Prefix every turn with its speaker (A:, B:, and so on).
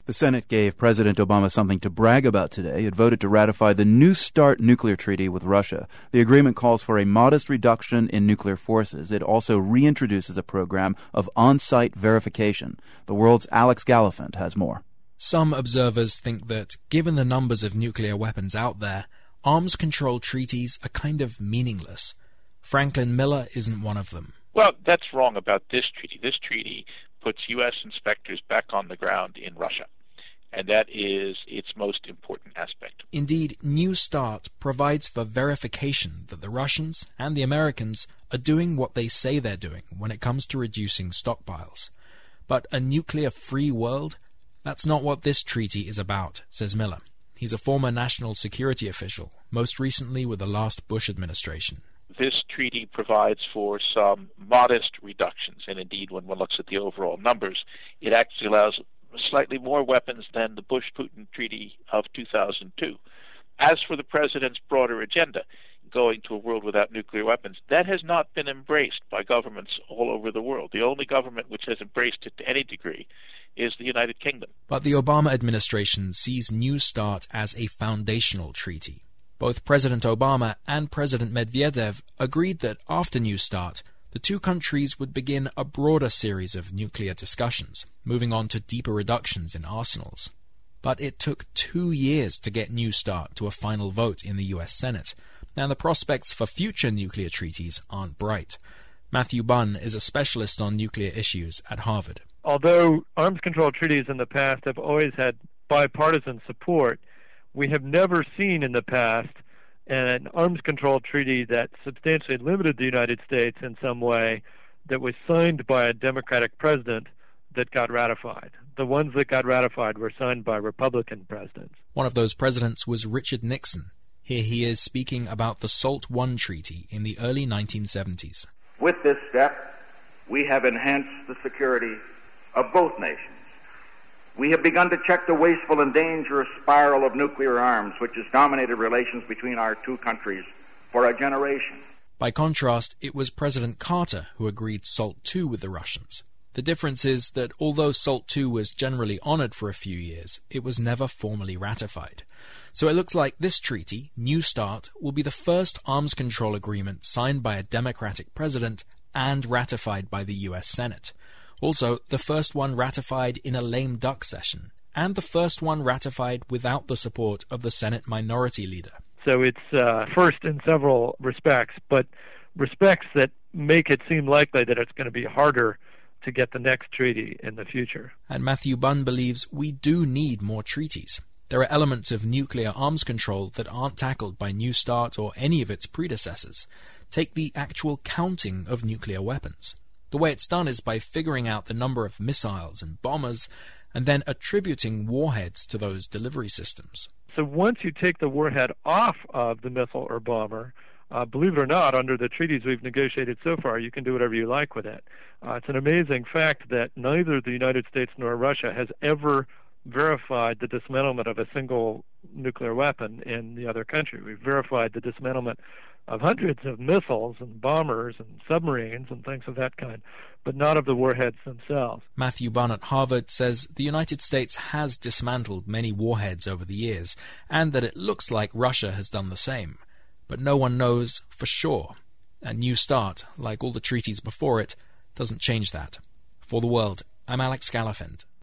A: The Senate gave President Obama something to brag about today. It voted to ratify the New START nuclear treaty with Russia. The agreement calls for a modest reduction in nuclear forces. It also reintroduces a program of on-site verification. The world's Alex Gallafent has more.
B: Some observers think that, given the numbers of nuclear weapons out there, arms control treaties are kind of meaningless. Franklin Miller isn't one of them.
C: Well, that's wrong about this treaty. This treaty puts U.S. inspectors back on the ground in Russia, and that is its most important aspect.
B: Indeed, New START provides for verification that the Russians and the Americans are doing what they say they're doing when it comes to reducing stockpiles. But a nuclear-free world? That's not what this treaty is about, says Miller. He's a former national security official, most recently with the last Bush administration.
C: This treaty provides for some modest reductions, and indeed, when one looks at the overall numbers, it actually allows slightly more weapons than the Bush-Putin treaty of 2002. As for the president's broader agenda, going to a world without nuclear weapons, that has not been embraced by governments all over the world. The only government which has embraced it to any degree is the United Kingdom.
B: But the Obama administration sees New START as a foundational treaty. Both President Obama and President Medvedev agreed that after New START, the two countries would begin a broader series of nuclear discussions, moving on to deeper reductions in arsenals. But it took 2 years to get New START to a final vote in the U.S. Senate, and the prospects for future nuclear treaties aren't bright. Matthew Bunn is a specialist on nuclear issues at Harvard.
D: Although arms control treaties in the past have always had bipartisan support, we have never seen in the past an arms control treaty that substantially limited the United States in some way that was signed by a Democratic president that got ratified. The ones that got ratified were signed by Republican presidents.
B: One of those presidents was Richard Nixon. Here he is speaking about the SALT I treaty in the early 1970s.
E: With this step, we have enhanced the security of both nations. We have begun to check the wasteful and dangerous spiral of nuclear arms, which has dominated relations between our two countries for a generation.
B: By contrast, it was President Carter who agreed SALT II with the Russians. The difference is that although SALT II was generally honored for a few years, it was never formally ratified. So it looks like this treaty, New START, will be the first arms control agreement signed by a Democratic president and ratified by the U.S. Senate. Also, the first one ratified in a lame duck session, and the first one ratified without the support of the Senate Minority Leader.
D: So it's first in several respects, but respects that make it seem likely that it's going to be harder to get the next treaty in the future.
B: And Matthew Bunn believes we do need more treaties. There are elements of nuclear arms control that aren't tackled by New START or any of its predecessors. Take the actual counting of nuclear weapons. The way it's done is by figuring out the number of missiles and bombers and then attributing warheads to those delivery systems.
D: So once you take the warhead off of the missile or bomber, believe it or not, under the treaties we've negotiated so far, you can do whatever you like with it. It's an amazing fact that neither the United States nor Russia has ever verified the dismantlement of a single nuclear weapon in the other country. We've verified the dismantlement of hundreds of missiles and bombers and submarines and things of that kind, but not of the warheads themselves.
B: Matthew Bunn at Harvard says the United States has dismantled many warheads over the years, and that it looks like Russia has done the same. But no one knows for sure. And New START, like all the treaties before it, doesn't change that. For The World, I'm Alex Gallafent.